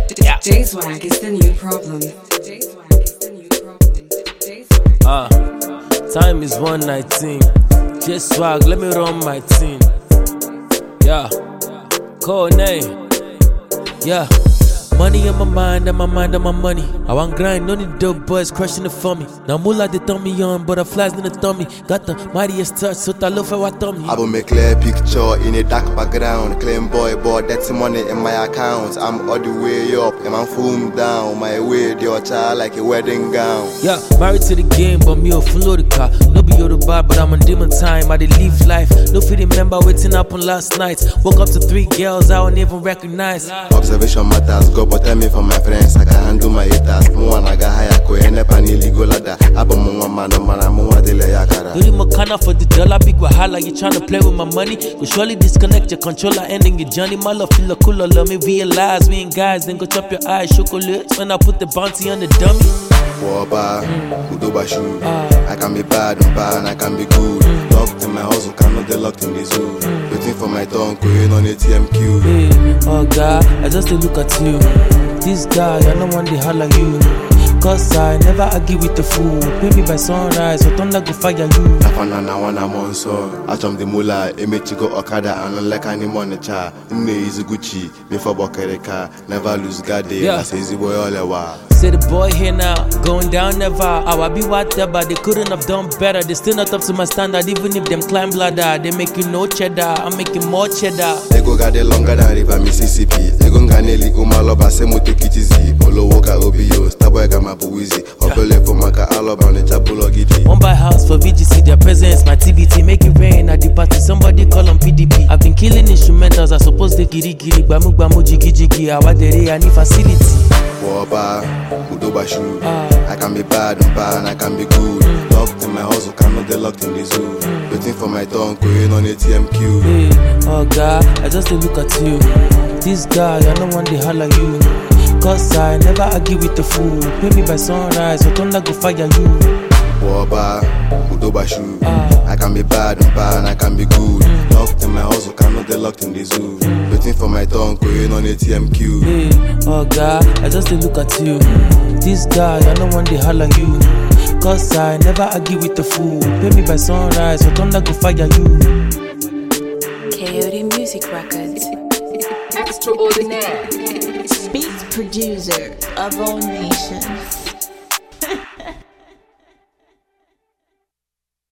J-Swag is the new problem. Time is 1:19. J-Swag, let me run my team. Yeah, call name. Yeah. Money on my mind, and my mind on my money. I want grind, no need dope boys crushing it for me. Now moolah they thumb me on, butterflies in the tummy. Got the mightiest touch, so I love for what tummy. I will make clear picture in a dark background. Claim boy, that's money in my account. I'm all the way up, and I'm full down. My way, your child like a wedding gown. Yeah, married to the game, but me a follow the car. No be your bar, but I'm on demon time. I did live life. No fit remember waiting up on last night. Woke up to 3 girls I don't even recognize. Observation matters, go but tell me for my friends, I can handle my haters. I got higher, go and up and illegal ladder. I'm a man, I'm a delay. Doing Makana for the dollar, big wahala. You tryna play with my money? Go surely disconnect your controller, ending your journey. My love feel cooler, love me realize we ain't guys. Then go chop your eyes, chocolate. When I put the bounty on the dummy. Woba, Udobashu. I can be bad, and I can be good. Locked in my house, cannot get locked in the zoo. Waiting for my tongue, going on ATMQ. Hey, oh God, I just look at you. This guy, I don't want to holler you. Cause I never argue with the fool. Pay me by sunrise, so don't like to fire you. Nafana wana monso. I jump the mula, Emechigo Okada, and like any money cha. Nne is Gucci, before Bokereka. Never lose God day, I say the boy all a while. Say the boy here now, going down never. I be whatever, they couldn't have done better. They still not up to my standard, even if them climb ladder. They making no cheddar, I'm making more cheddar. They go got longer than River Mississippi. They go ganeli umaloba, se moto kitizi. Olo woka obio, staboy gama buwizi. Opele for maka aloba on the chabulo gidi. One buy house for VGC, their presence, my TBT. Make it rain at the party, somebody call on PDP. I've been killing instrumentals, I suppose they giri giri. Bamu bamu jigi jigi, awadere, I need facility. Woba, Udobashu. I can be bad, and I can be good. Locked in my house, cannot get locked in the zoo. Waiting for my tongue, going on ATMQ. Hey, oh God, I just look at you. This guy, I don't want to holler you. Cause I never argue with the fool. Pay me by sunrise, so don't like to fire you. Woba, Udobashu. I can be bad, and I can be good. Locked in my house, cannot get locked in the zoo. Waiting for my tongue, going on ATMQ. Hey, oh God, I just look at you. This guy, I don't want to holler you. Cause I never argue with the fool. Pay me by sunrise, so don't like to fire you. Coyote Music Records. Extraordinaire. Beats producer of all nations.